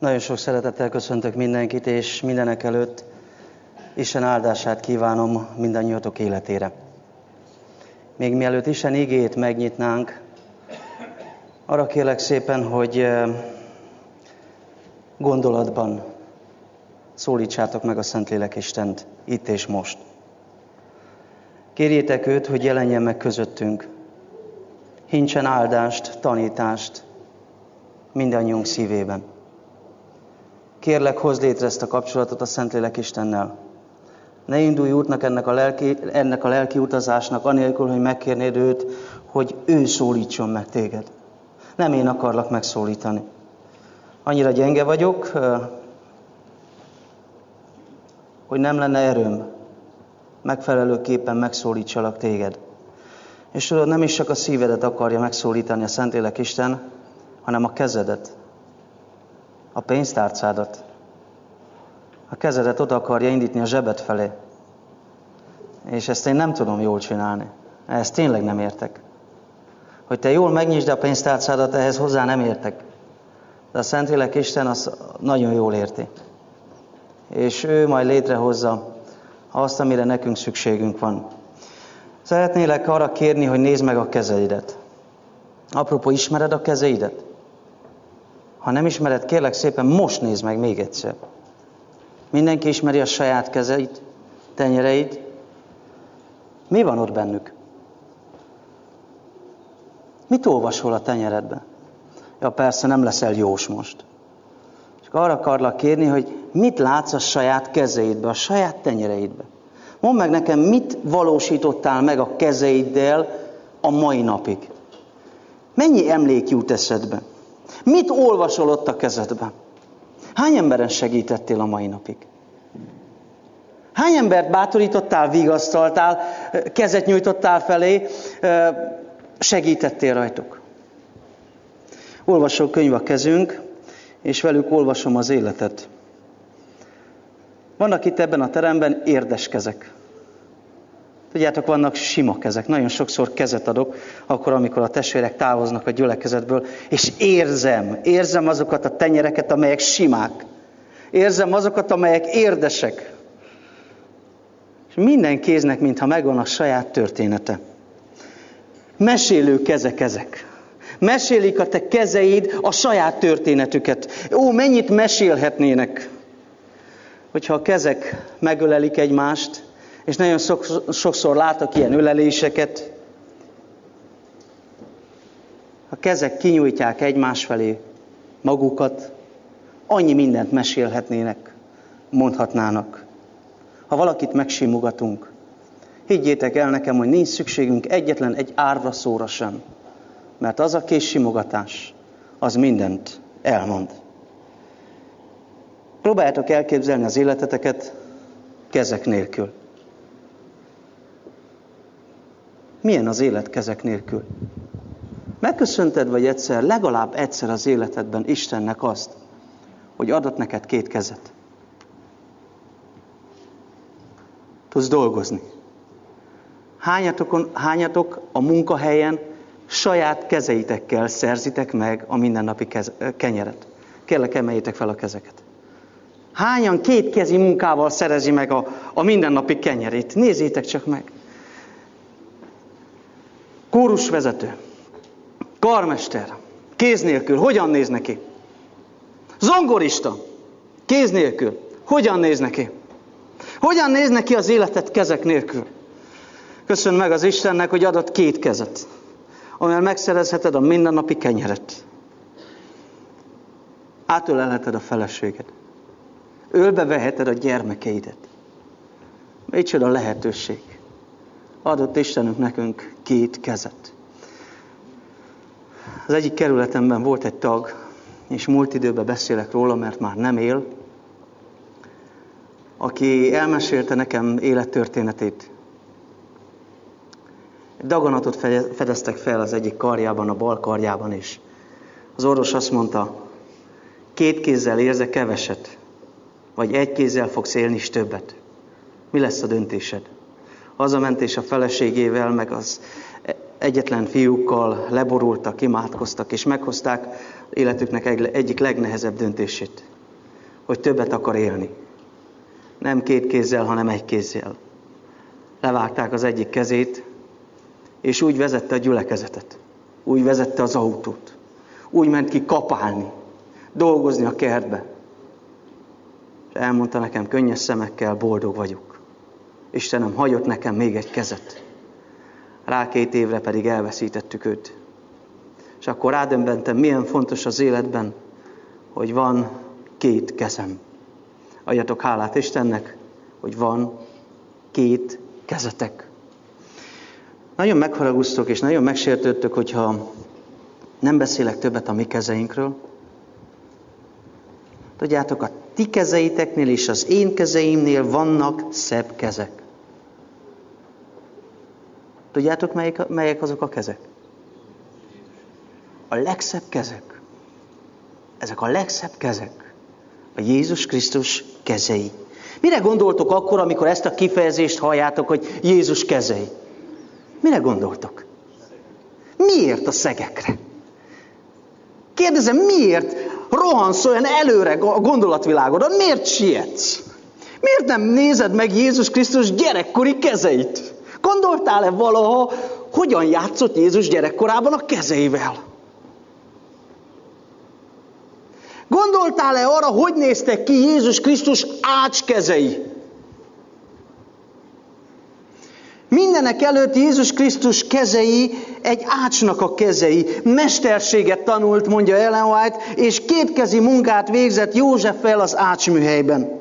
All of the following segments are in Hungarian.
Nagyon sok szeretettel köszöntök mindenkit, és mindenek előtt Isten áldását kívánom mindannyiatok életére. Még mielőtt Isten igéjét megnyitnánk, arra kérlek szépen, hogy gondolatban szólítsátok meg a Szentlélek Istent itt és most. Kérjétek őt, hogy jelenjen meg közöttünk. Hincsen áldást, tanítást mindannyiunk szívében. Kérlek, hozd létre ezt a kapcsolatot a Szentlélek Istennel. Ne indulj útnak ennek a lelki utazásnak, anélkül, hogy megkérnéd őt, hogy ő szólítson meg téged. Nem én akarlak megszólítani. Annyira gyenge vagyok, hogy nem lenne erőm megfelelőképpen megszólítsalak téged. És tudod, nem is csak a szívedet akarja megszólítani a Szentlélek Isten, hanem a kezedet, a pénztárcádat. A kezedet oda akarja indítni a zsebed felé. És ezt én nem tudom jól csinálni. Ezt tényleg nem értek. Hogy te jól megnyisd a pénztárcádat, ehhez hozzá nem értek. De a Szentlélek Isten azt nagyon jól érti. És ő majd létrehozza azt, amire nekünk szükségünk van. Szeretnélek arra kérni, hogy nézd meg a kezeidet. Apropó, ismered a kezeidet? Ha nem ismered, kérlek szépen, most nézd meg még egyszer. Mindenki ismeri a saját kezeit, tenyereit. Mi van ott bennük? Mit olvasol a tenyeredben? Ja, persze, nem leszel jós most. Csak arra akarlak kérni, hogy mit látsz a saját kezeidbe, a saját tenyereidbe. Mondd meg nekem, mit valósítottál meg a kezeiddel a mai napig? Mennyi emlék jut eszedbe? Mit olvasol ott a kezedben? Hány emberen segítettél a mai napig? Hány embert bátorítottál, vigasztaltál, kezet nyújtottál felé, segítettél rajtuk? Olvasó könyv a kezünk, és velük olvasom az életet. Vannak itt ebben a teremben érdes kezek. Tudjátok, vannak sima kezek. Nagyon sokszor kezet adok, akkor, amikor a testvérek távoznak a gyülekezetből, és érzem azokat a tenyereket, amelyek simák. Érzem azokat, amelyek érdesek. És minden kéznek, mintha megvan a saját története. Mesélő kezek ezek. Mesélik a te kezeid a saját történetüket. Ó, mennyit mesélhetnének, hogyha a kezek megölelik egymást, és nagyon sokszor látok ilyen öleléseket. A kezek kinyújtják egymás felé magukat, annyi mindent mesélhetnének, mondhatnának. Ha valakit megsimogatunk, higgyétek el nekem, hogy nincs szükségünk egyetlen egy árva szóra sem, mert az a kézsimogatás, az mindent elmond. Próbáljátok elképzelni az életeteket kezek nélkül. Milyen az élet kezek nélkül? Megköszönted vagy egyszer, legalább egyszer az életedben Istennek azt, hogy adott neked két kezet? Tudsz dolgozni. Hányatok a munkahelyen saját kezeitekkel szerzitek meg a mindennapi kenyeret? Kérlek, emeljétek fel a kezeket. Hányan kétkezi munkával szerezi meg a mindennapi kenyerét? Nézzétek csak meg. Kórusvezető, karmester, kéz nélkül, hogyan néz neki? Zongorista, kéz nélkül, hogyan néz neki? Hogyan néz neki az életet kezek nélkül? Köszönj meg az Istennek, hogy adott két kezet, amivel megszerezheted a mindennapi kenyeret. Átölelheted a feleséged. Ölbe veheted a gyermekeidet. Micsoda lehetőség. Adott Istenünk nekünk két kezet. Az egyik kerületemben volt egy tag, és múlt időben beszélek róla, mert már nem él, aki elmesélte nekem élettörténetét. Egy daganatot fedeztek fel az egyik karjában, a bal karjában is. Az orvos azt mondta, 2 kézzel érzek keveset, vagy 1 kézzel fogsz élni is többet. Mi lesz a döntésed? Hazament, és a feleségével, meg az egyetlen fiúkkal leborultak, imádkoztak, és meghozták életüknek egyik legnehezebb döntését, hogy többet akar élni. Nem 2 kézzel, hanem 1 kézzel. Levágták az egyik kezét, és úgy vezette a gyülekezetet. Úgy vezette az autót. Úgy ment ki kapálni, dolgozni a kertbe. És elmondta nekem könnyes szemekkel, boldog vagyok. Istenem hagyott nekem még egy kezet. Rá 2 évre pedig elveszítettük őt. És akkor rádöbbentem, milyen fontos az életben, hogy van 2 kezem. Adjatok hálát Istennek, hogy van 2 kezetek. Nagyon megharagudtok és nagyon megsértődtök, hogyha nem beszélek többet a mi kezeinkről. Tudjátok, a ti kezeiteknél és az én kezeimnél vannak szebb kezek. Tudjátok, melyek azok a kezek? A legszebb kezek. Ezek a legszebb kezek. A Jézus Krisztus kezei. Mire gondoltok akkor, amikor ezt a kifejezést halljátok, hogy Jézus kezei? Mire gondoltok? Miért a szegekre? Kérdezem, miért rohansz olyan előre a gondolatvilágodon? Miért sietsz? Miért nem nézed meg Jézus Krisztus gyerekkori kezeit? Gondoltál-e valaha, hogyan játszott Jézus gyerekkorában a kezeivel? Gondoltál-e arra, hogy néztek ki Jézus Krisztus ácskezei? Mindenek előtt Jézus Krisztus kezei egy ácsnak a kezei. Mesterséget tanult, mondja Ellen White, és kétkezi munkát végzett Józseffel az ácsműhelyben.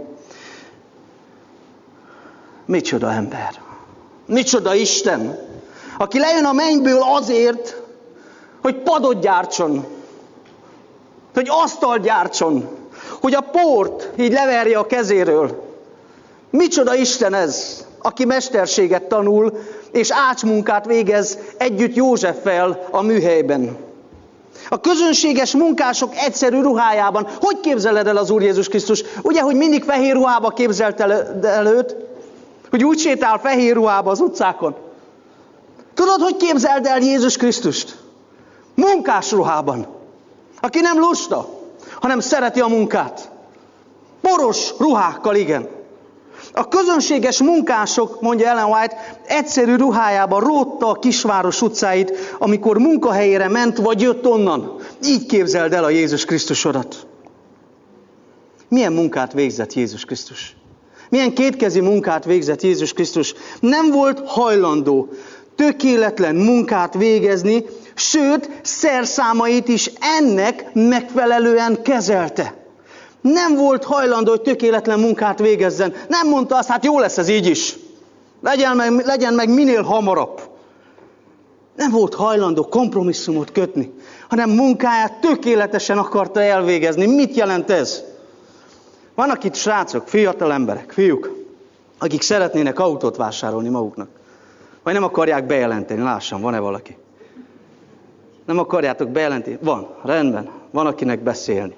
Micsoda ember! Micsoda Isten! Aki lejön a mennyből azért, hogy padot gyártson, hogy asztalt gyártson, hogy a port így leverje a kezéről. Micsoda Isten ez, aki mesterséget tanul, és ácsmunkát végez együtt Józseffel a műhelyben. A közönséges munkások egyszerű ruhájában. Hogy képzeled el az Úr Jézus Krisztus? Ugye, hogy mindig fehér ruhába képzelt el őt? Hogy úgy sétál fehér ruhába az utcákon? Tudod, hogy képzeld el Jézus Krisztust? Munkás ruhában. Aki nem lusta, hanem szereti a munkát. Poros ruhákkal, igen. A közönséges munkások, mondja Ellen White, egyszerű ruhájában rótta a kisváros utcáit, amikor munkahelyére ment, vagy jött onnan. Így képzeld el a Jézus Krisztusodat. Milyen munkát végzett Jézus Krisztus? Milyen kétkezi munkát végzett Jézus Krisztus? Nem volt hajlandó tökéletlen munkát végezni, sőt, szerszámait is ennek megfelelően kezelte. Nem volt hajlandó, hogy tökéletlen munkát végezzen. Nem mondta azt, hát jó lesz ez így is. Legyen meg minél hamarabb. Nem volt hajlandó kompromisszumot kötni, hanem munkáját tökéletesen akarta elvégezni. Mit jelent ez? Vannak itt srácok, fiatal emberek, fiúk, akik szeretnének autót vásárolni maguknak. Vagy nem akarják bejelenteni. Lássam, van-e valaki? Nem akarjátok bejelenteni? Van, rendben. Van, akinek beszélni.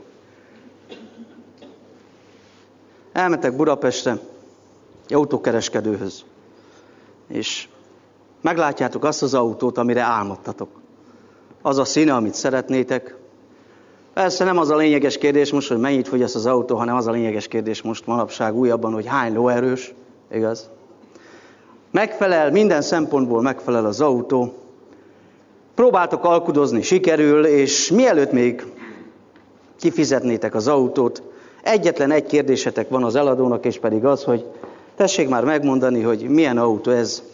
Elmentek Budapestre egy autókereskedőhöz, és meglátjátok azt az autót, amire álmodtatok. Az a színe, amit szeretnétek. Persze nem az a lényeges kérdés most, hogy mennyit fogyaszt az autó, hanem az a lényeges kérdés most manapság újabban, hogy hány lóerős, igaz? Megfelel, minden szempontból megfelel az autó. Próbáltok alkudozni, sikerül, és mielőtt még kifizetnétek az autót, egyetlen egy kérdésetek van az eladónak, és pedig az, hogy tessék már megmondani, hogy milyen autó ez.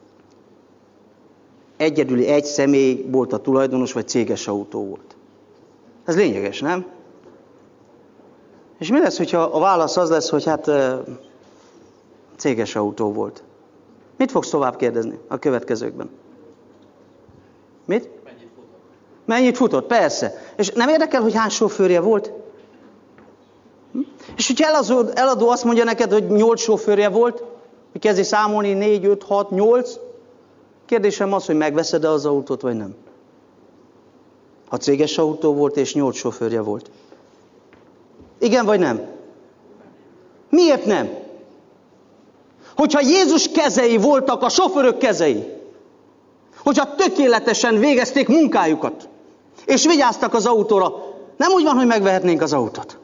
Egyedüli egy személy volt a tulajdonos, vagy céges autó volt. Ez lényeges, nem? És mi lesz, hogyha a válasz az lesz, hogy hát céges autó volt? Mit fogsz tovább kérdezni a következőkben? Mit? Mennyit futott? Persze. És nem érdekel, hogy hány sofőrje volt? És hogyha eladó azt mondja neked, hogy 8 sofőrje volt, hogy kezdi számolni 4, 5, 6, 8, kérdésem az, hogy megveszed-e az autót, vagy nem? Ha céges autó volt, és 8 sofőrje volt. Igen, vagy nem? Miért nem? Hogyha Jézus kezei voltak a sofőrök kezei, hogyha tökéletesen végezték munkájukat, és vigyáztak az autóra, Nem úgy van, hogy megvehetnénk az autót.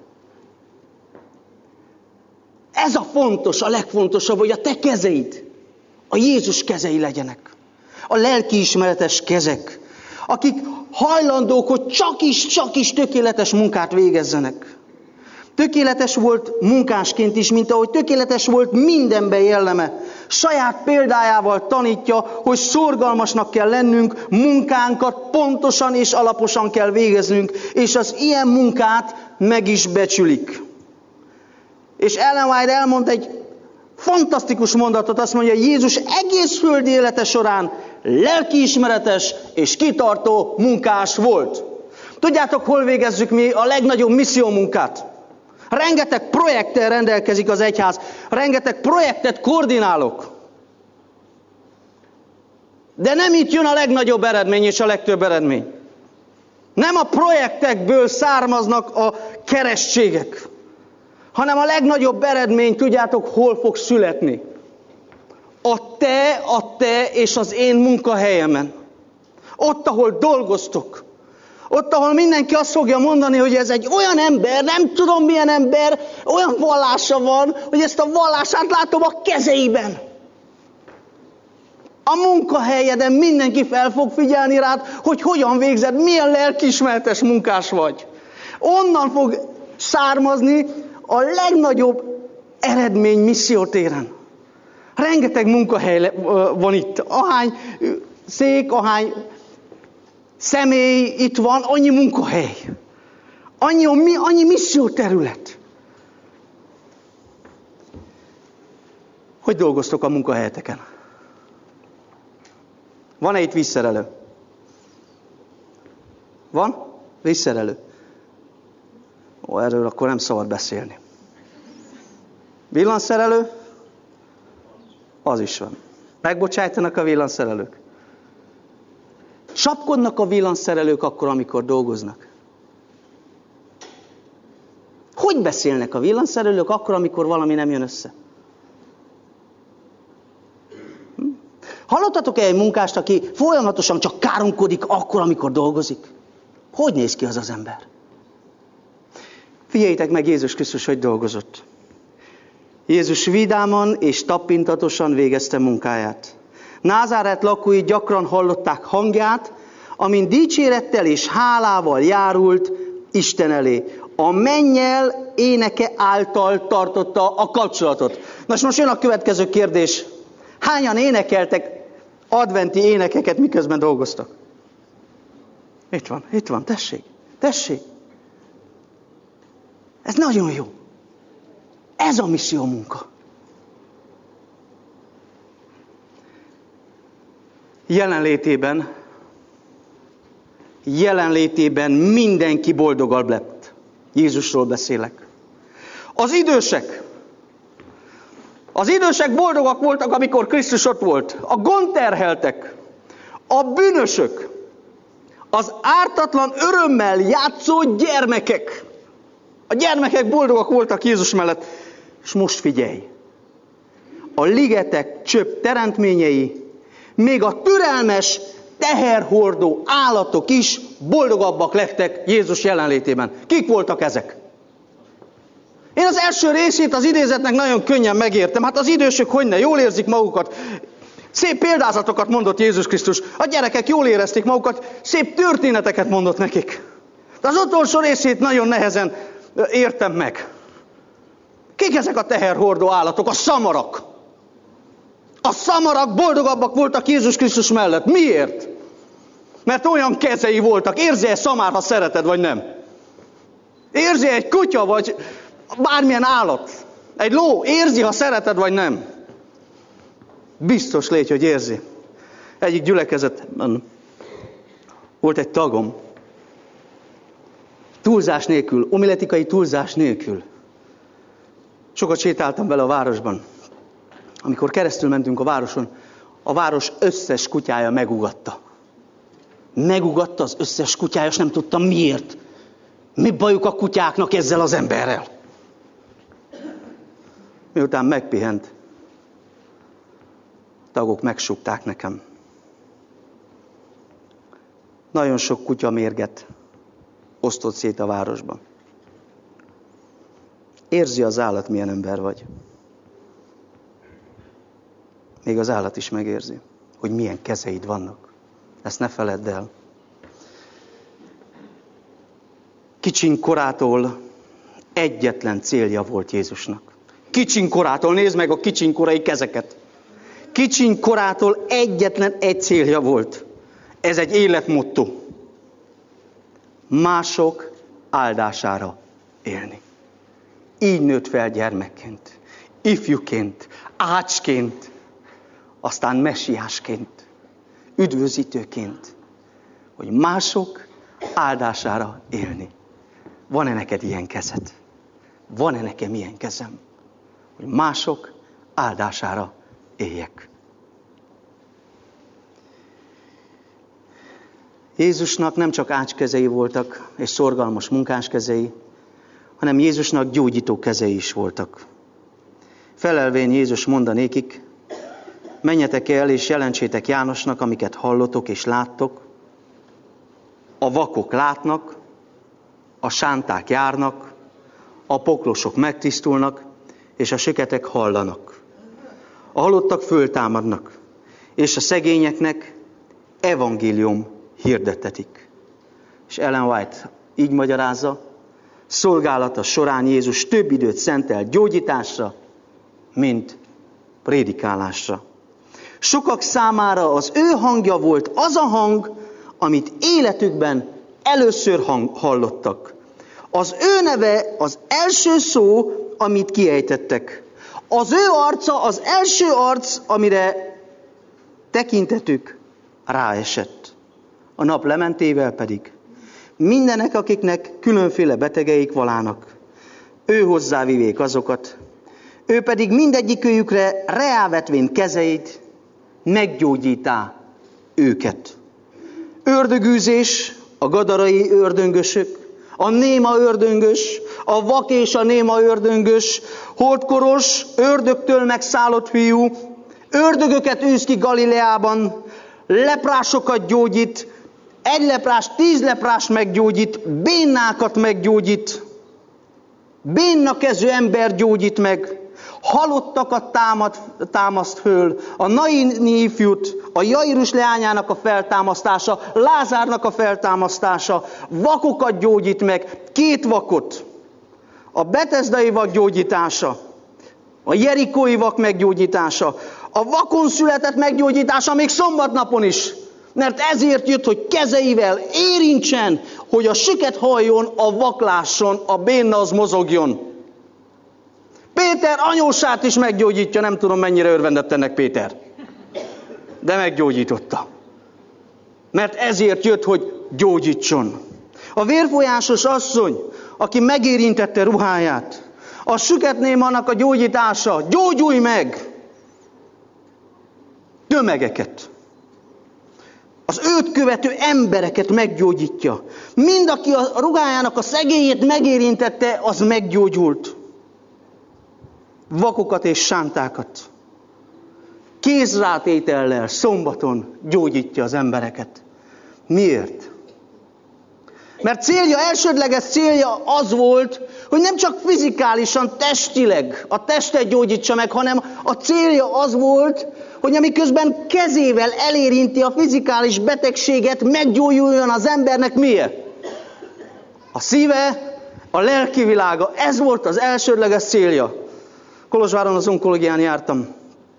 Ez a fontos, a legfontosabb, hogy a te kezeid, a Jézus kezei legyenek. A lelkiismeretes kezek, akik hajlandók, hogy csak is tökéletes munkát végezzenek. Tökéletes volt munkásként is, mint ahogy tökéletes volt mindenben jelleme. Saját példájával tanítja, hogy szorgalmasnak kell lennünk, munkánkat pontosan és alaposan kell végeznünk, és az ilyen munkát meg is becsülik. És Ellen White elmond egy fantasztikus mondatot, azt mondja, hogy Jézus egész földi élete során lelkiismeretes és kitartó munkás volt. Tudjátok, hol végezzük mi a legnagyobb missziómunkát? Rengeteg projekttel rendelkezik az egyház, rengeteg projektet koordinálok. De nem itt jön a legnagyobb eredmény és a legtöbb eredmény. Nem a projektekből származnak a kerességek, hanem a legnagyobb eredmény, tudjátok, hol fog születni? A te és az én munkahelyemen. Ott, ahol dolgoztok. Ott, ahol mindenki azt fogja mondani, hogy ez egy olyan ember, nem tudom milyen ember, olyan vallása van, hogy ezt a vallását látom a kezeiben. A munkahelyeden mindenki fel fog figyelni rád, hogy hogyan végzed, milyen lelkiismeretes munkás vagy. Onnan fog származni a legnagyobb eredmény missziótéren. Rengeteg munkahely van itt. Ahány szék, ahány személy itt van, annyi munkahely. Annyi misszióterület. Hogy dolgoztok a munkahelyeteken? Van-e itt vízszerelő? Van? Vízszerelő. Ó, erről akkor nem szabad beszélni. Villanszerelő? Az is van. Megbocsájtanak a villanszerelők? Sapkodnak a villanszerelők akkor, amikor dolgoznak? Hogy beszélnek a villanszerelők akkor, amikor valami nem jön össze? Hallottatok-e egy munkást, aki folyamatosan csak káromkodik akkor, amikor dolgozik? Hogy néz ki az az ember? Figyeljétek meg Jézus Krisztus, hogy dolgozott. Jézus vidáman és tapintatosan végezte munkáját. Názáret lakói gyakran hallották hangját, amin dicsérettel és hálával járult Isten elé. A mennyel éneke által tartotta a kapcsolatot. Most jön a következő kérdés. Hányan énekeltek adventi énekeket, miközben dolgoztak? Itt van, tessék. Ez nagyon jó. Ez a misszió munka. Jelenlétében mindenki boldogabb lett. Jézusról beszélek. Az idősek boldogak voltak, amikor Krisztus ott volt. A gondterheltek, a bűnösök, az ártatlan örömmel játszó gyermekek. A gyermekek boldogak voltak Jézus mellett. És most figyelj! A ligetek csöpp teremtményei, még a türelmes, teherhordó állatok is boldogabbak lettek Jézus jelenlétében. Kik voltak ezek? Én az első részét az idézetnek nagyon könnyen megértem. Hát az idősök hogyne, jól érzik magukat. Szép példázatokat mondott Jézus Krisztus. A gyerekek jól érezték magukat, szép történeteket mondott nekik. De az utolsó részét nagyon nehezen értem meg. Kik ezek a teherhordó állatok? A szamarak. A szamarak boldogabbak voltak Jézus Krisztus mellett. Miért? Mert olyan kezei voltak. Érzi-e szamár, ha szereted, vagy nem? Érzi egy kutya, vagy bármilyen állat? Egy ló, érzi, ha szereted, vagy nem? Biztos légy, hogy érzi. Egyik gyülekezetben volt egy tagom. Túlzás nélkül, homiletikai túlzás nélkül. Sokat sétáltam vele a városban. Amikor keresztül mentünk a városon, a város összes kutyája megugatta. Megugatta az összes kutyája, és nem tudtam miért. Mi bajuk a kutyáknak ezzel az emberrel? Miután megpihent, a tagok megsúgták nekem. Nagyon sok kutya mérget osztott szét a városban. Érzi az állat, milyen ember vagy. Még az állat is megérzi, hogy milyen kezeid vannak. Ezt ne feledd el. Kicsin korától egyetlen célja volt Jézusnak. Kicsin korától, nézd meg a kicsin korai kezeket. Kicsin korától egyetlen egy célja volt. Ez egy életmotto. Mások áldására élni. Így nőtt fel gyermekként, ifjúként, ácsként, aztán messiásként, üdvözítőként, hogy mások áldására élni. Van-e neked ilyen kezed? Van-e nekem ilyen kezem? Hogy mások áldására éljek. Jézusnak nem csak ácskezei voltak, és szorgalmas munkáskezei, hanem Jézusnak gyógyító kezei is voltak. Felelvén Jézus mondanékik, menjetek el és jelentsétek Jánosnak, amiket hallotok és láttok. A vakok látnak, a sánták járnak, a poklosok megtisztulnak, és a süketek hallanak. A halottak föltámadnak, és a szegényeknek evangélium hirdettetik. És Ellen White így magyarázza, szolgálata során Jézus több időt szentel gyógyításra, mint prédikálásra. Sokak számára az ő hangja volt az a hang, amit életükben először hallottak. Az ő neve az első szó, amit kiejtettek. Az ő arca az első arc, amire tekintetük ráesett. A nap lementével pedig mindenek, akiknek különféle betegeik valának, ő hozzávivék azokat, ő pedig mindegyikőjükre reávetvén kezeit, meggyógyítá őket. Ördögűzés, a gadarai ördöngösök, a néma ördöngös, a vak és a néma ördöngös, holdkoros, ördögtől megszállott fiú, ördögöket űz ki Galileában, leprásokat gyógyít, 1 leprás, 10 leprás meggyógyít, bénákat meggyógyít, bénna kezű ember gyógyít meg, halottakat támaszt föl, a Naini ifjút, a Jairus leányának a feltámasztása, Lázárnak a feltámasztása, vakokat gyógyít meg, 2 vakot, a Betesdai vak gyógyítása, a jerikói vak meggyógyítása, a vakon született meggyógyítása még szombatnapon is, mert ezért jött, hogy kezeivel érintsen, hogy a süket halljon, a vak lásson, a béna az mozogjon. Péter anyósát is meggyógyítja, nem tudom mennyire örvendett ennek Péter. De meggyógyította. Mert ezért jött, hogy gyógyítson. A vérfolyásos asszony, aki megérintette ruháját, a süketnémannak a gyógyítása, gyógyulj meg! Tömegeket. Az őt követő embereket meggyógyítja. Mind, aki a ruhájának a szegélyét megérintette, az meggyógyult. Vakokat és sántákat. Kézrátétellel szombaton gyógyítja az embereket. Miért? Mert elsődleges célja az volt, hogy nem csak fizikálisan, testileg a testet gyógyítsa meg, hanem a célja az volt, hogy amiközben kezével elérinti a fizikális betegséget, meggyógyuljon az embernek miért? A szíve, a lelki világa. Ez volt az elsődleges célja. Kolozsváron az onkológián jártam.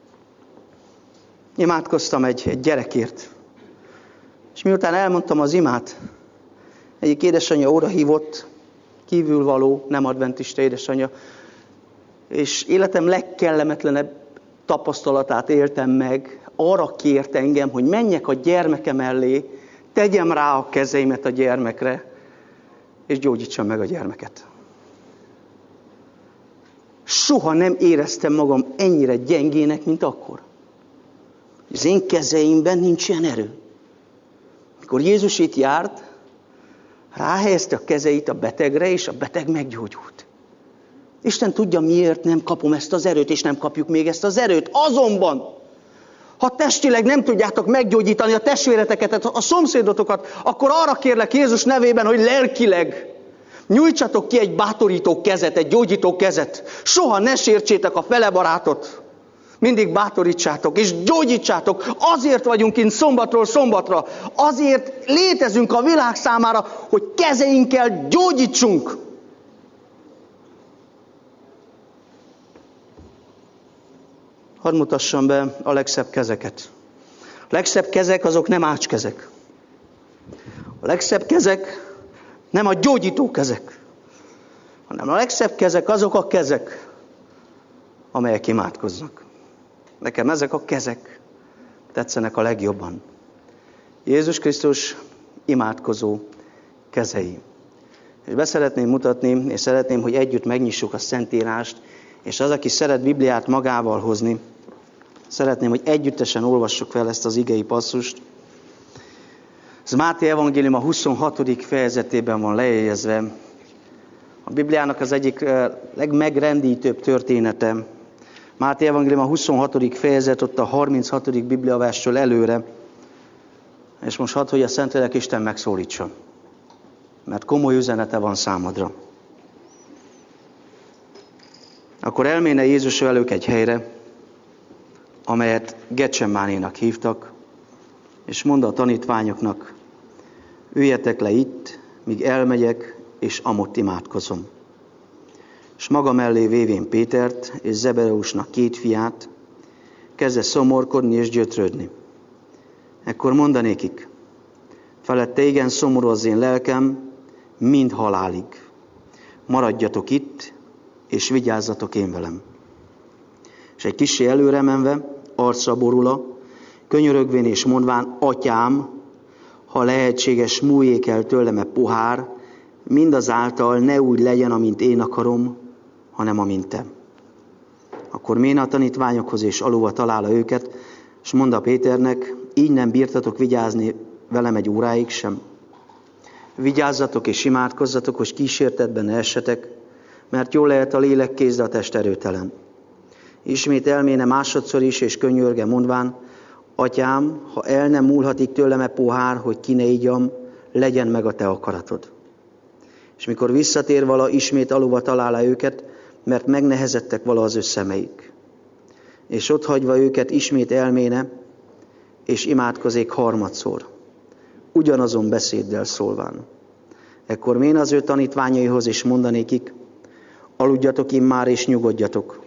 Imádkoztam egy gyerekért. És miután elmondtam az imát, egyik édesanyja odahívott, kívülvaló, nem adventista édesanyja, és életem legkellemetlenebb tapasztalatát éltem meg, arra kért engem, hogy menjek a gyermeke mellé, tegyem rá a kezeimet a gyermekre, és gyógyítsam meg a gyermeket. Soha nem éreztem magam ennyire gyengének, mint akkor. Az én kezeimben nincs ilyen erő. Mikor Jézus itt járt, ráhelyezte a kezeit a betegre, és a beteg meggyógyult. Isten tudja, miért nem kapom ezt az erőt, és nem kapjuk még ezt az erőt. Azonban, Ha testileg nem tudjátok meggyógyítani a testvéreteket, a szomszédotokat, akkor arra kérlek Jézus nevében, hogy lelkileg nyújtsatok ki egy bátorító kezet, egy gyógyító kezet. Soha ne sértsétek a fele barátot. Mindig bátorítsátok és gyógyítsátok. Azért vagyunk itt szombatról szombatra. Azért létezünk a világ számára, hogy kezeinkkel gyógyítsunk. Hadd mutassam be a legszebb kezeket. A legszebb kezek azok nem ácskezek. A legszebb kezek nem a gyógyító kezek, hanem a legszebb kezek azok a kezek, amelyek imádkoznak. Nekem ezek a kezek tetszenek a legjobban. Jézus Krisztus imádkozó kezei. És be szeretném mutatni, és szeretném, hogy együtt megnyissuk a Szentírást, és az, aki szeret Bibliát magával hozni, szeretném, hogy együttesen olvassuk fel ezt az igei passzust. Ez Máté evangélium a 26. fejezetében van lejegyezve. A Bibliának az egyik legmegrendítőbb története. Máté evangélium a 26. fejezet, ott a 36. bibliaverstől előre. És most hadd, hogy a Szentlélek Isten megszólítson. Mert komoly üzenete van számodra. Akkor elméne Jézus velük egy helyre, amelyet Getsemánénak hívtak, és mondta a tanítványoknak, üljetek le itt, míg elmegyek, és amott imádkozom. És maga mellé vévén Pétert és Zebedeusnak 2 fiát, kezdve szomorkodni és gyötrődni. Ekkor mondanékik, felette igen szomorú az én lelkem, mind halálig. Maradjatok itt, és vigyázzatok én velem. És egy kissé előre menve, arcra borula, könyörögvén és mondván, Atyám, ha lehetséges, múljék el tőlem a pohár, mindazáltal ne úgy legyen, amint én akarom, hanem amint te. Akkor méne a tanítványokhoz, és alulva találja őket, és mondta Péternek, így nem bírtatok vigyázni velem egy óráig sem. Vigyázzatok és imádkozzatok, hogy kísértetben ne essetek, mert jól lehet a lélek kész, de a test erőtelen. Ismét elméne másodszor is, és könyörge mondván, Atyám, ha el nem múlhatik tőlem e pohár, hogy ki ne igyam, legyen meg a te akaratod. És mikor visszatér vala, ismét alulva találja őket, mert megnehezettek vala az ő szemeik. És ott hagyva őket ismét elméne, és imádkozék harmadszor, ugyanazon beszéddel szólván. Ekkor méne az ő tanítványaihoz, és mondanékik, aludjatok immár, és nyugodjatok.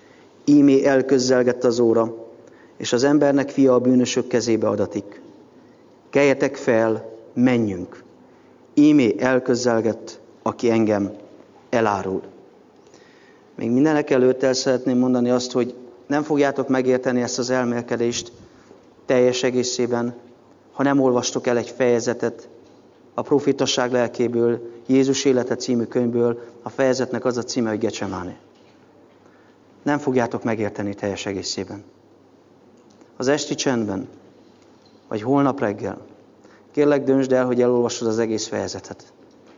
Ímé elközelgett az óra, és az embernek fia a bűnösök kezébe adatik. Keljetek fel, menjünk. Ímé elközelgett, aki engem elárul. Még mindenek előtt el szeretném mondani azt, hogy nem fogjátok megérteni ezt az elmélkedést teljes egészében, ha nem olvastok el egy fejezetet a profétasság lelkéből, Jézus élete című könyvből. A fejezetnek az a címe, hogy Getsemáné. Nem fogjátok megérteni teljes egészében. Az esti csendben, vagy holnap reggel, kérlek döntsd el, hogy elolvasod az egész fejezetet.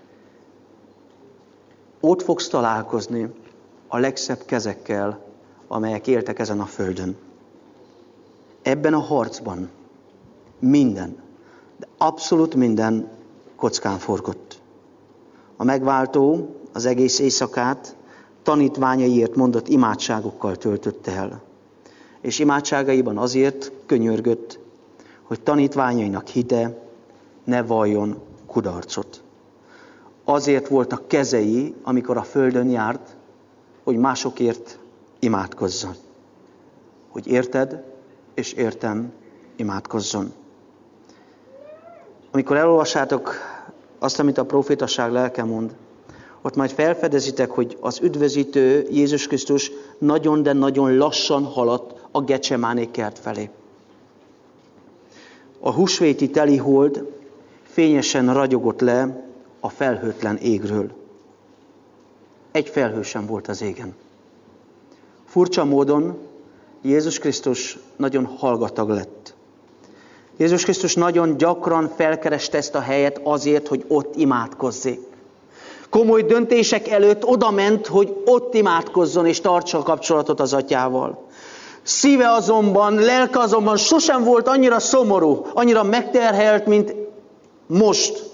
Ott fogsz találkozni a legszebb kezekkel, amelyek éltek ezen a földön. Ebben a harcban minden, de abszolút minden kockán forgott. A megváltó az egész éjszakát tanítványaiért mondott imádságokkal töltötte el. És imádságaiban azért könyörgött, hogy tanítványainak hite ne valljon kudarcot. Azért voltak kezei, amikor a földön járt, hogy másokért imádkozzon. Hogy érted és értem imádkozzon. Amikor elolvassátok azt, amit a profétasság lelke mond, ott majd felfedezitek, hogy az üdvözítő Jézus Krisztus nagyon, de nagyon lassan haladt a Getsemáné kert felé. A húsvéti telihold fényesen ragyogott le a felhőtlen égről. Egy felhő sem volt az égen. Furcsa módon Jézus Krisztus nagyon hallgatag lett. Jézus Krisztus nagyon gyakran felkereste ezt a helyet azért, hogy ott imádkozzék. Komoly döntések előtt oda ment, hogy ott imádkozzon és tartsa a kapcsolatot az Atyával. Szíve azonban, lelke azonban sosem volt annyira szomorú, annyira megterhelt, mint most.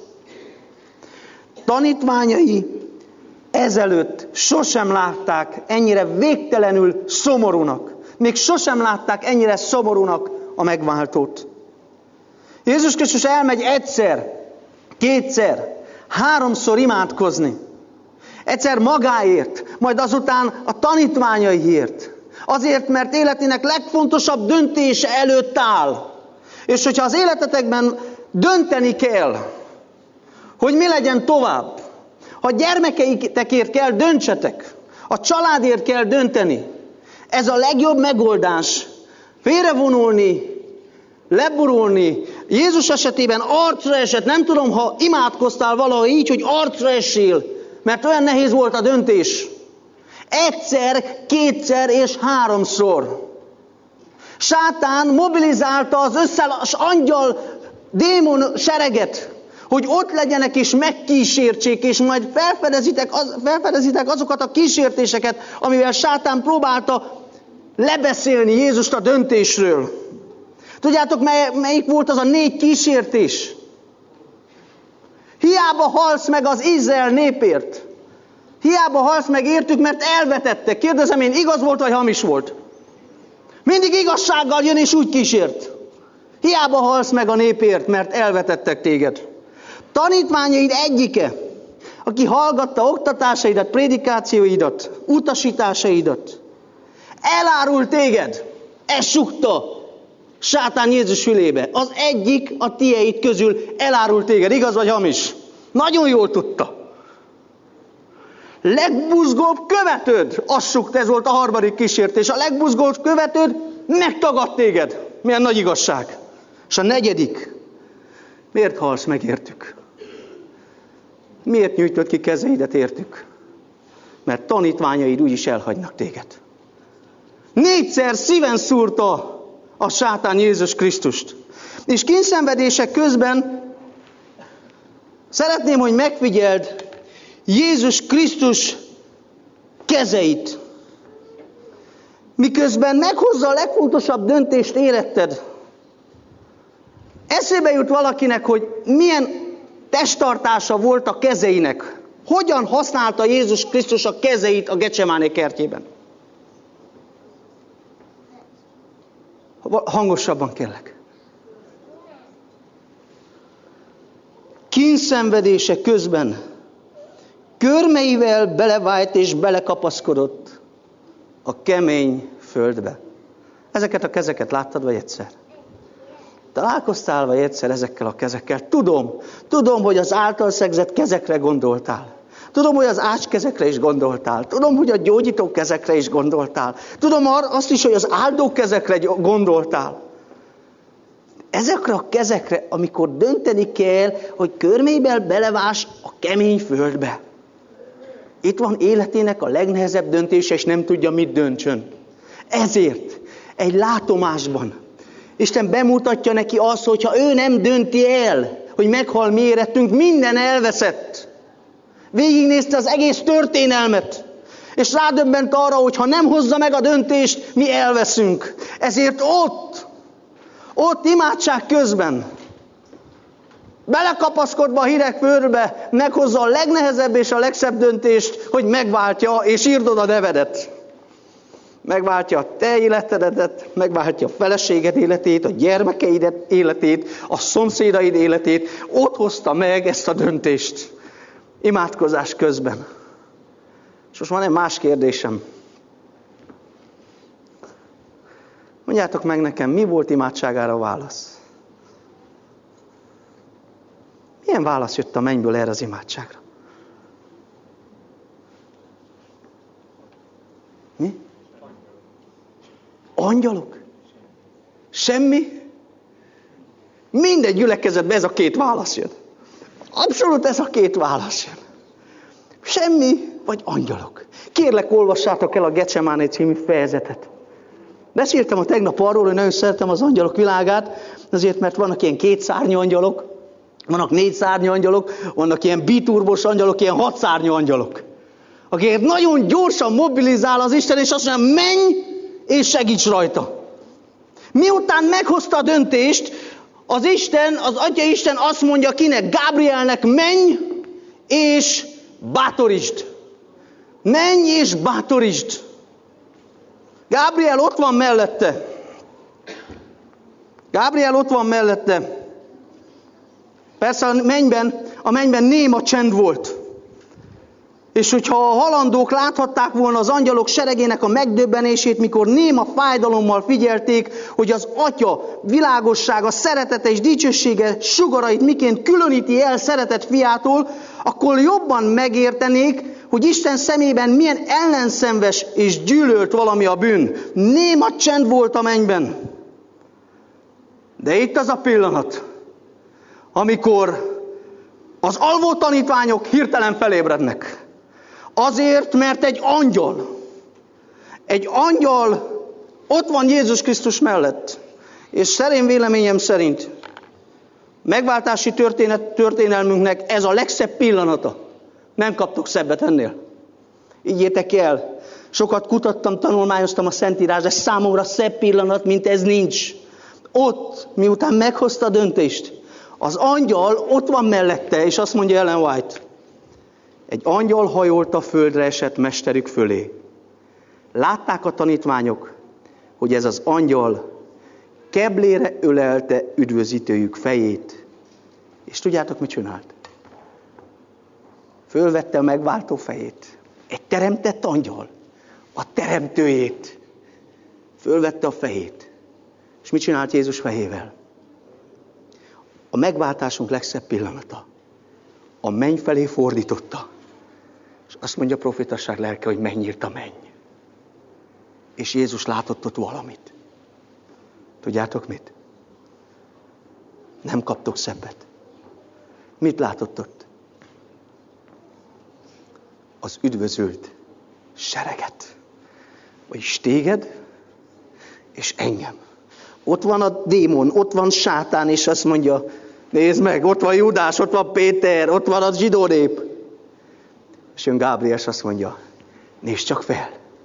Tanítványai ezelőtt sosem látták ennyire végtelenül szomorúnak. Még sosem látták ennyire szomorúnak a megváltót. Jézus Krisztus elmegy egyszer, kétszer, háromszor imádkozni. Egyszer magáért, majd azután a tanítványaiért. Azért, mert életének legfontosabb döntése előtt áll. És hogyha az életetekben dönteni kell, hogy mi legyen tovább, ha gyermekeitekért kell döntsetek, a családért kell dönteni, ez a legjobb megoldás. Félrevonulni, leborulni. Jézus esetében arcra esett, nem tudom, ha imádkoztál valahogy így, hogy arcra essél, mert olyan nehéz volt a döntés. Egyszer, kétszer és háromszor. Sátán mobilizálta az összes angyal, démon sereget, hogy ott legyenek és megkísértsék, és majd felfedezitek azokat a kísértéseket, amivel Sátán próbálta lebeszélni Jézust a döntésről. Tudjátok, melyik volt az a 4 kísértés? Hiába halsz meg az Izrael népért. Hiába halsz meg értük, mert elvetettek. Kérdezem én, igaz volt vagy hamis volt? Mindig igazsággal jön és úgy kísért. Hiába halsz meg a népért, mert elvetettek téged. Tanítványaid egyike, aki hallgatta oktatásaidat, prédikációidat, utasításaidat, elárul téged. Ez sukta Sátán Jézus fülébe. Az egyik a tieid közül elárul téged. Igaz vagy hamis? Nagyon jól tudta. Legbuzgóbb követőd, azt sukta, ez volt a 3. kísértés. A legbuzgóbb követőd megtagad téged. Milyen nagy igazság. És a 4. Miért halsz meg értük? Miért nyújtod ki kezeidet értük? Mert tanítványaid úgyis elhagynak téged. 4-szer szíven szúrta a Sátán Jézus Krisztust. És kényszenvedések közben szeretném, hogy megfigyeld Jézus Krisztus kezeit. Miközben meghozza a legfontosabb döntést életed, eszébe jut valakinek, hogy milyen testtartása volt a kezeinek. Hogyan használta Jézus Krisztus a kezeit a Getsemáné kertjében? Hangosabban kérlek. Kínszenvedése közben körmeivel belevájt és belekapaszkodott a kemény földbe. Ezeket a kezeket láttad vagy egyszer? Találkoztál vagy egyszer ezekkel a kezekkel? Tudom, hogy az által szegzett kezekre gondoltál. Tudom, hogy az ácskezekre is gondoltál. Tudom, hogy a gyógyító kezekre is gondoltál. Tudom azt is, hogy az áldó kezekre gondoltál. Ezekre a kezekre, amikor dönteni kell, hogy körmében belevás a kemény földbe. Itt van életének a legnehezebb döntése, és nem tudja, mit döntsön. Ezért egy látomásban Isten bemutatja neki azt, hogy ha ő nem dönti el, hogy meghal mi érettünk, minden elveszett. Végignézte az egész történelmet, és rádöbbent arra, hogy ha nem hozza meg a döntést, mi elveszünk. Ezért ott imádság közben, belekapaszkodva a hideg földbe, meghozza a legnehezebb és a legszebb döntést, hogy megváltja, és írd oda nevedet. Megváltja a te életedet, megváltja a feleséged életét, a gyermekeid életét, a szomszédaid életét. Ott hozta meg ezt a döntést. Imádkozás közben. És most van egy más kérdésem. Mondjátok meg nekem, mi volt imádságára a válasz? Milyen válasz jött a mennyből erre az imádságra? Mi? Angyalok? Semmi? Minden gyülekezetben ez a 2 válasz jön. Abszolút ez a 2 válasz jön. Semmi, vagy angyalok. Kérlek, olvassátok el a Getsemáné című fejezetet. Beszéltem a tegnap arról, hogy nagyon szeretem az angyalok világát, azért, mert vannak ilyen 2 szárnyú angyalok, vannak 4 szárnyú angyalok, vannak ilyen biturbos angyalok, ilyen 6 szárnyú angyalok. Akiket nagyon gyorsan mobilizál az Isten, és azt mondja, menj, és segíts rajta. Miután meghozta a döntést, az Atya Isten azt mondja kinek? Gábrielnek, menj és bátorítsd. Menj és bátorítsd. Gábriel ott van mellette. Gábriel ott van mellette. Persze a mennyben néma csend volt. És hogyha a halandók láthatták volna az angyalok seregének a megdöbbenését, mikor néma fájdalommal figyelték, hogy az Atya világossága, szeretete és dicsősége sugarait miként különíti el szeretett fiától, akkor jobban megértenék, hogy Isten szemében milyen ellenszenves és gyűlölt valami a bűn. Néma csend volt a mennyben. De itt az a pillanat, amikor az alvó tanítványok hirtelen felébrednek. Azért, mert egy angyal ott van Jézus Krisztus mellett. És szerint véleményem szerint megváltási történelmünknek ez a legszebb pillanata. Nem kaptok szebbet ennél. Higgyétek el, sokat kutattam, tanulmányoztam a Szentírást, de számomra szebb pillanat, mint ez nincs. Ott, miután meghozta a döntést, az angyal ott van mellette, és azt mondja Ellen White, egy angyal hajolt a földre esett mesterük fölé. Látták a tanítványok, hogy ez az angyal keblére ölelte üdvözítőjük fejét. És tudjátok, mit csinált? Fölvette a megváltó fejét. Egy teremtett angyal, a teremtőjét. Fölvette a fejét. És mit csinált Jézus fejével? A megváltásunk legszebb pillanata. A menny felé fordította. És azt mondja a profétasság lelke, hogy megnyílt a menny. És Jézus látott ott valamit. Tudjátok mit? Nem kaptok szebbet. Mit látott ott? Az üdvözült sereget. Vagyis téged és engem. Ott van a démon, ott van sátán, és azt mondja, nézd meg, ott van Judás, ott van Péter, ott van a zsidó nép. És jön Gábriel, és azt mondja, nézd csak fel.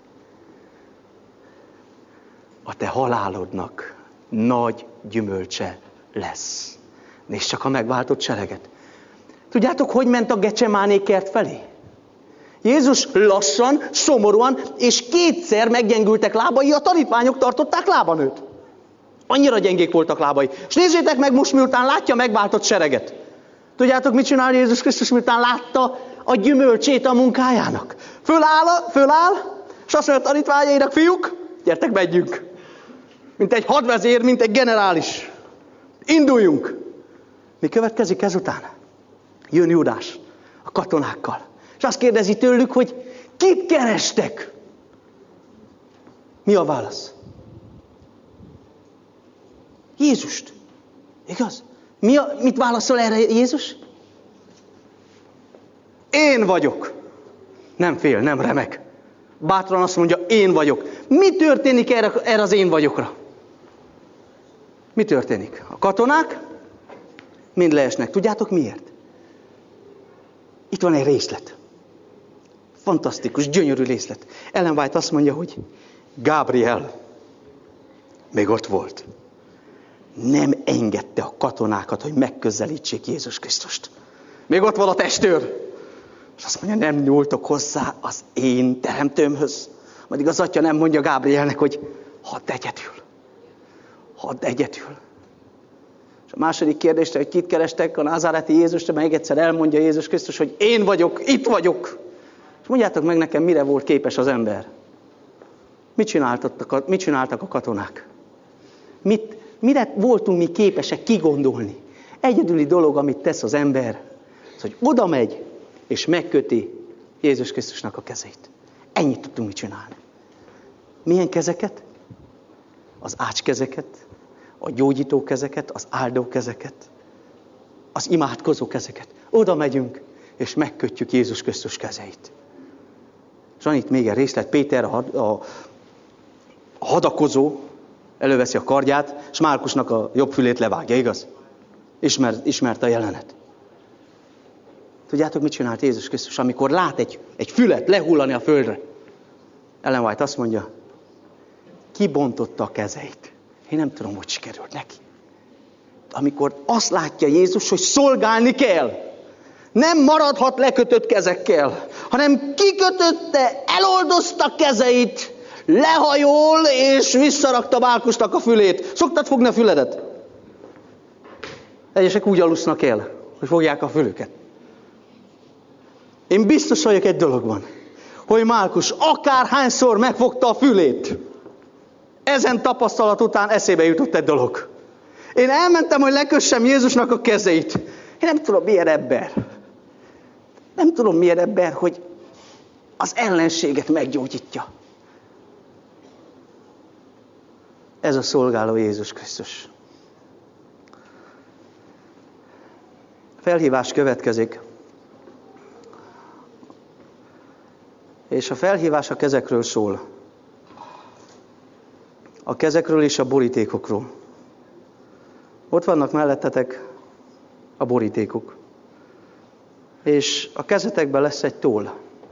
A te halálodnak nagy gyümölcse lesz. Nézd csak a megváltott sereget. Tudjátok, hogy ment a Gecsemáné kert felé? Jézus lassan, szomorúan, és kétszer meggyengültek lábai, a tanítványok tartották lában őt. Annyira gyengék voltak lábai. És nézzétek meg most, miután látja a megváltott sereget. Tudjátok, mit csinál Jézus Krisztus, miután látta a gyümölcsét a munkájának? Föláll, és azt mondja a tanítványainak, fiúk, gyertek, megyünk. Mint egy hadvezér, mint egy generális. Induljunk. Mi következik ezután? Jön Judás a katonákkal. És azt kérdezi tőlük, hogy kit kerestek? Mi a válasz? Jézust. Igaz? Mit válaszol erre Jézus? Én vagyok. Nem fél, nem remeg. Bátran azt mondja, én vagyok. Mi történik erre az én vagyokra? Mi történik? A katonák mind leesnek. Tudjátok miért? Itt van egy részlet. Fantasztikus, gyönyörű részlet. Ellen White azt mondja, hogy Gábriel még ott volt. Nem engedte a katonákat, hogy megközelítsék Jézus Krisztust. Még ott van a testőr. És azt mondja, nem nyúltok hozzá az én teremtőmhöz. Majd az Atya nem mondja Gábrielnek, hogy hadd egyedül. Hadd egyedül. És a második kérdésre, hogy kit kerestek, a názáreti Jézusra, még egyszer elmondja Jézus Krisztus, hogy én vagyok, itt vagyok. És mondjátok meg nekem, mire volt képes az ember? Mit csináltak a katonák? Mire voltunk mi képesek kigondolni? Egyedüli dolog, amit tesz az ember, az, hogy oda megy, és megköti Jézus Krisztusnak a kezét. Ennyit tudtunk mi csinálni. Milyen kezeket? Az ácskezeket, a gyógyító kezeket, az áldó kezeket, az imádkozó kezeket. Oda megyünk, és megkötjük Jézus Krisztus kezeit. És van itt még egy részlet, Péter a hadakozó előveszi a kardját, és Márkusnak a jobb fülét levágja, igaz? Ismerte a jelenet. Tudjátok, mit csinált Jézus Krisztus, amikor lát egy fület lehullani a földre? Ellen White azt mondja, kibontotta a kezeit. Én nem tudom, hogy sikerült neki. Amikor azt látja Jézus, hogy szolgálni kell, nem maradhat lekötött kezekkel, hanem kikötötte, eloldozta kezeit, lehajol és visszarakta Málkusnak a fülét. Szoktad fogni a füledet? Egyesek úgy alusznak el, hogy fogják a fülüket. Én biztos vagyok egy dologban, hogy Málkus akárhányszor megfogta a fülét, ezen tapasztalat után eszébe jutott egy dolog. Én elmentem, hogy lekössem Jézusnak a kezeit. Én nem tudom, milyen ember. Nem tudom, milyen ember, hogy az ellenséget meggyógyítja. Ez a szolgáló Jézus Krisztus. Felhívás következik. És a felhívás a kezekről szól. A kezekről és a borítékokról. Ott vannak mellettetek a borítékok. És a kezetekben lesz egy toll.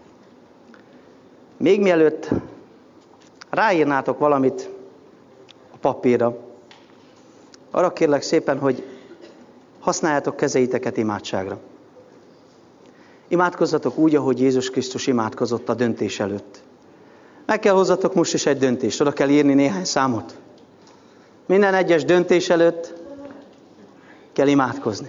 Még mielőtt ráírnátok valamit a papírra, arra kérlek szépen, hogy használjátok kezeiteket imádságra. Imádkozzatok úgy, ahogy Jézus Krisztus imádkozott a döntés előtt. Meg kell hozzatok most is egy döntést, oda kell írni néhány számot. Minden egyes döntés előtt kell imádkozni.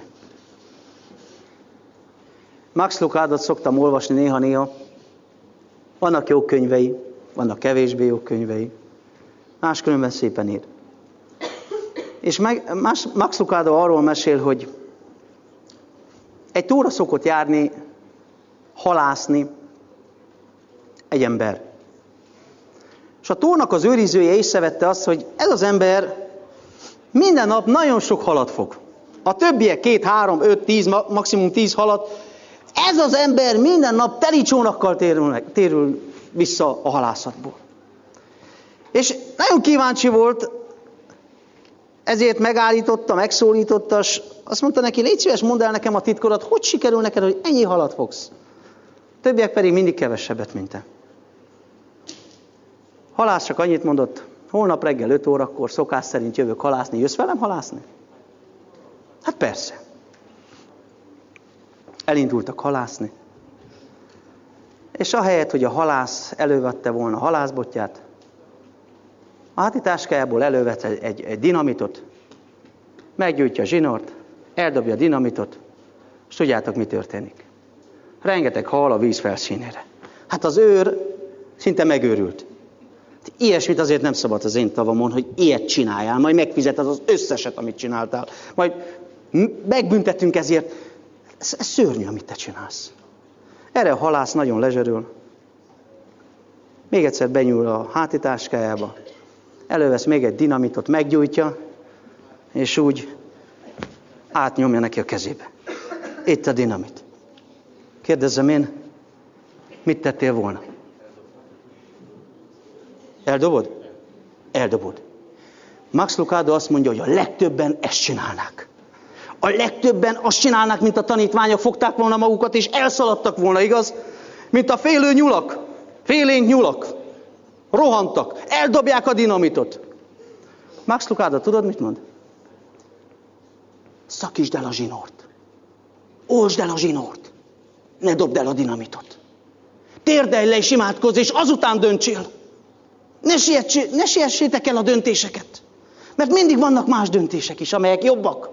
Max Lucadot szoktam olvasni néha-néha. Vannak jó könyvei, vannak kevésbé jó könyvei. Máskülönben szépen ír. És Max Lucado arról mesél, hogy egy tóra szokott járni, halászni egy ember. És a tónak az őrizője észrevette azt, hogy ez az ember minden nap nagyon sok halat fog. A többiek 2, 3, 5, 10, maximum 10 halat. Ez az ember minden nap teli csónakkal térül vissza a halászatból. És nagyon kíváncsi volt, ezért megállította, megszólította, és azt mondta neki, légy szíves, mondd el nekem a titkodat, hogy sikerül neked, hogy ennyi halat fogsz. Többiek pedig mindig kevesebbet, mint te. Halász csak annyit mondott, holnap reggel 5 órakor szokás szerint jövök halászni, jössz velem halászni? Hát persze. Elindultak halászni. És ahelyett, hogy a halász elővette volna a halászbotját, a hátitáskájából elővett egy dinamitot, meggyújtja a zsinort, eldobja a dinamitot, és tudjátok, mi történik. Rengeteg hal a víz felszínére. Hát az őr szinte megőrült. Ilyesmit azért nem szabad az én tavamon, hogy ilyet csináljál, majd megfizeted az összeset, amit csináltál. Majd megbüntetünk ezért. Ez szörnyű, amit te csinálsz. Erre a halász nagyon lezserül. Még egyszer benyúl a hátitáskájába, elővesz még egy dinamitot, meggyújtja, és úgy átnyomja neki a kezébe. Itt a dinamit. Kérdezzem én, mit tettél volna? Eldobod? Eldobod. Max Lucado azt mondja, hogy a legtöbben ezt csinálnák. A legtöbben azt csinálnák, mint a tanítványok, fogták volna magukat, és elszaladtak volna, igaz? Mint a félő nyulak, félénk nyulak. Rohantak, eldobják a dinamitot. Max Lucado, tudod, mit mond? Szakítsd el a zsinort. Olsd el a zsinort. Ne dobd el a dinamitot. Térdelj le és imádkozz, és azután döntsél. Ne siessétek el a döntéseket. Mert mindig vannak más döntések is, amelyek jobbak.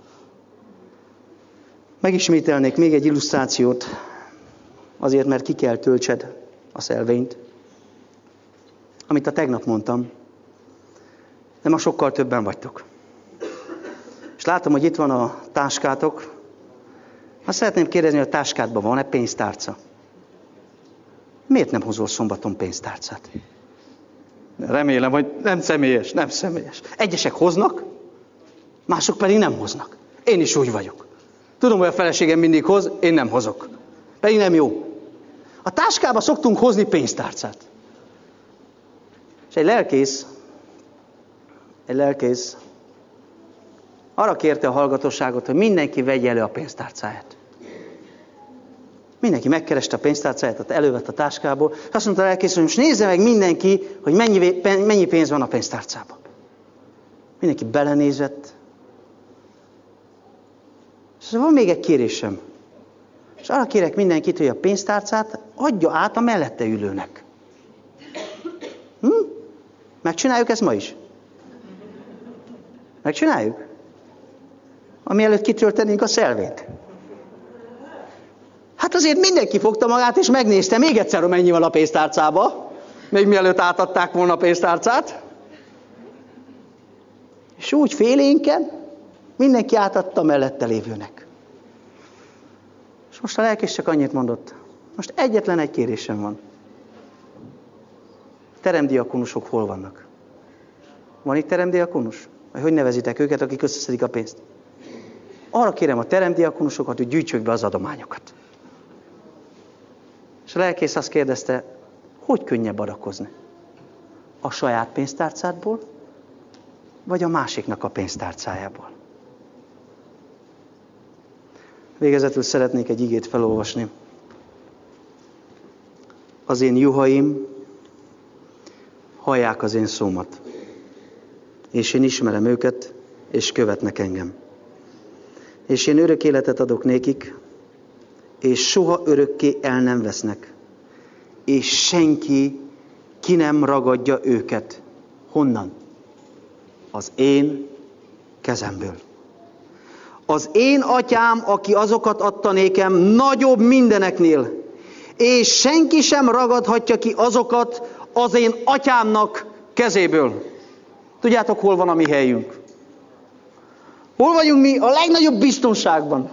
Megismételnék még egy illusztrációt, azért, mert ki kell töltsed a szelvényt, amit a tegnap mondtam, de ma sokkal többen vagytok. És látom, hogy itt van a táskátok. Azt szeretném kérdezni, hogy a táskádban van-e pénztárca? Miért nem hozol szombaton pénztárcát? Remélem, hogy nem személyes. Egyesek hoznak, mások pedig nem hoznak. Én is úgy vagyok. Tudom, hogy a feleségem mindig hoz, én nem hozok. Pedig nem jó. A táskába szoktunk hozni pénztárcát. És egy lelkész arra kérte a hallgatóságot, hogy mindenki vegye elő a pénztárcáját. Mindenki megkereste a pénztárcáját, elővett a táskából, és azt mondta a lelkész, hogy most nézze meg mindenki, hogy mennyi pénz van a pénztárcában. Mindenki belenézett. És van még egy kérésem. És arra kérek mindenkit, hogy a pénztárcát adja át a mellette ülőnek. Megcsináljuk ezt ma is? Megcsináljuk? Ami előtt kitöltenénk a szelvényt. Hát azért mindenki fogta magát, és megnézte még egyszer, hogy mennyi van a pénztárcába, még mielőtt átadták volna a pénztárcát. És úgy félénken mindenki átadta a mellette lévőnek. És most a lelkész csak annyit mondott. Most egyetlen egy kérésem van. Teremdiakonusok hol vannak? Van itt teremdiakonus? Vagy hogy nevezitek őket, akik összeszedik a pénzt? Arra kérem a teremdiakonusokat, hogy gyűjtsük be az adományokat. És a lelkész azt kérdezte, hogy könnyebb adakozni? A saját pénztárcádból, vagy a másiknak a pénztárcájából? Végezetül szeretnék egy igét felolvasni. Az én juhaim hallják az én szómat, és én ismerem őket, és követnek engem. És én örök életet adok nékik, és soha örökké el nem vesznek, és senki ki nem ragadja őket. Honnan? Az én kezemből. Az én atyám, aki azokat adta nékem, nagyobb mindeneknél, és senki sem ragadhatja ki azokat az én atyámnak kezéből. Tudjátok, hol van a mi helyünk? Hol vagyunk mi a legnagyobb biztonságban?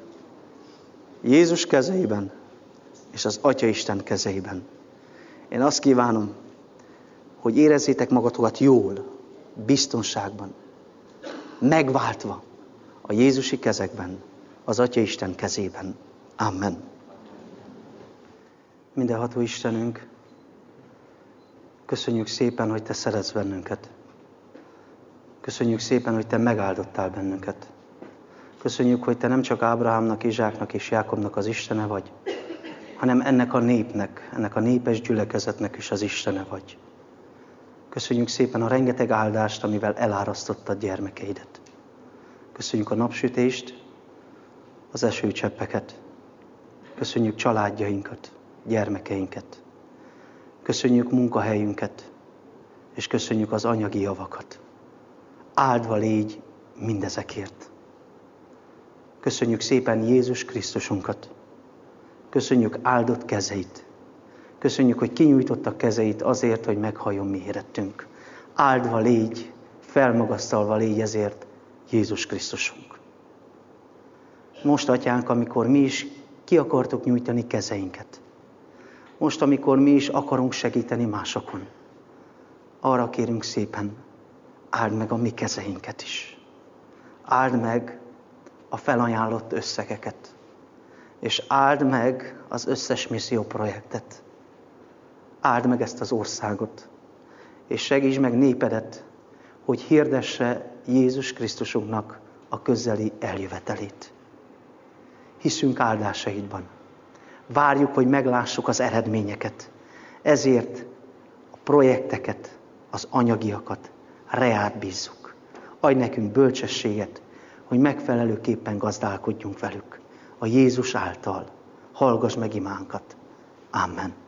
Jézus kezeiben, és az Atya Isten kezeiben. Én azt kívánom, hogy érezzétek magatokat jól, biztonságban, megváltva a Jézusi kezekben, az Atya Isten kezében. Amen. Mindenható Istenünk, köszönjük szépen, hogy Te szeretsz bennünket. Köszönjük szépen, hogy Te megáldottál bennünket. Köszönjük, hogy Te nem csak Ábrahámnak, Izsáknak és Jákobnak az Istene vagy, hanem ennek a népnek, ennek a népes gyülekezetnek is az Istene vagy. Köszönjük szépen a rengeteg áldást, amivel elárasztottad gyermekeidet. Köszönjük a napsütést, az esőcseppeket. Köszönjük családjainkat, gyermekeinket. Köszönjük munkahelyünket, és köszönjük az anyagi javakat. Áldva légy mindezekért. Köszönjük szépen Jézus Krisztusunkat. Köszönjük áldott kezeit. Köszönjük, hogy kinyújtotta kezeit azért, hogy meghalljon mi érettünk. Áldva légy, felmagasztalva légy ezért Jézus Krisztusunk. Most, Atyánk, amikor mi is ki akartuk nyújtani kezeinket. Most, amikor mi is akarunk segíteni másokon. Arra kérünk szépen, áld meg a mi kezeinket is. Áld meg a felajánlott összegeket. És áld meg az összes misszióprojektet. Áld meg ezt az országot. És segíts meg népedet, hogy hirdesse Jézus Krisztusunknak a közeli eljövetelét. Hiszünk áldásaidban. Várjuk, hogy meglássuk az eredményeket. Ezért a projekteket, az anyagiakat reád bízzuk. Adj nekünk bölcsességet, hogy megfelelőképpen gazdálkodjunk velük. A Jézus által. Hallgass meg imánkat. Amen.